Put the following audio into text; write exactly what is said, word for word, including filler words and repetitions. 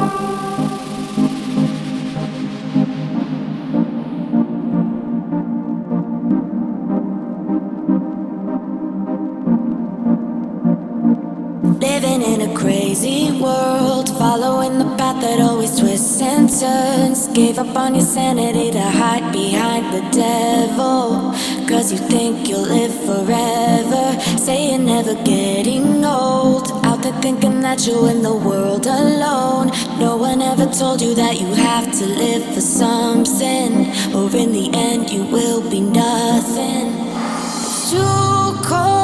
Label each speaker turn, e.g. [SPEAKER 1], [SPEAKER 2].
[SPEAKER 1] Living in a crazy world, following the path that always twists and turns. Gave up on your sanity to hide behind the devil, cause you think you'll live forever. Say you're never getting old, out there thinking that you'll win the world alone. No one ever told you that you have to live for something, or in the end you will be nothing. It's too cold